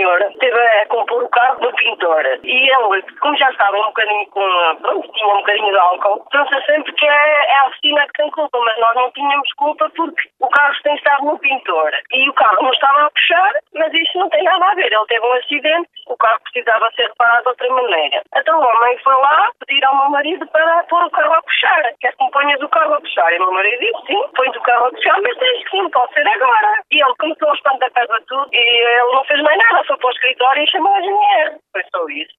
senhor esteve a compor o carro do pintor. E ele, como já estava um bocadinho tinha um bocadinho de álcool, pensa sempre que é a oficina que tem culpa, mas nós não tínhamos culpa porque o carro tem estado no pintor. E o carro não estava a puxar, mas isso não tem nada a ver. Ele teve um acidente, o carro precisava ser reparado de outra maneira. Então o homem foi lá pedir ao meu marido para pôr o carro a puxar. Quer que me ponhas o carro a puxar? E o meu marido disse, sim, põe-te o carro a puxar, mas tens que sim, pode ser agora. E ele começou a espantar a casa tudo e ele não fez mais nada, foi para o escritório e chamou a engenheiro. Foi só isso.